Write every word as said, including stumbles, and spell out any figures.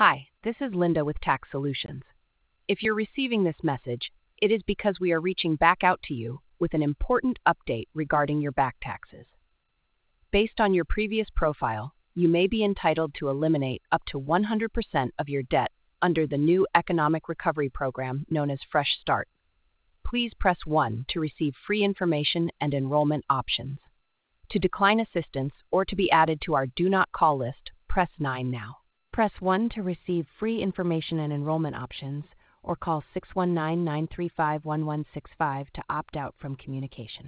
Hi, this is Linda with Tax Solutions. If you're receiving this message, it is because we are reaching back out to you with an important update regarding your back taxes. Based on your previous profile, you may be entitled to eliminate up to one hundred percent of your debt under the new economic recovery program known as Fresh Start. Please press one to receive free information and enrollment options. To decline assistance or to be added to our Do Not Call list, press nine now. Press one to receive free information and enrollment options, or call six one nine, nine three five, one one six five to opt out from communication.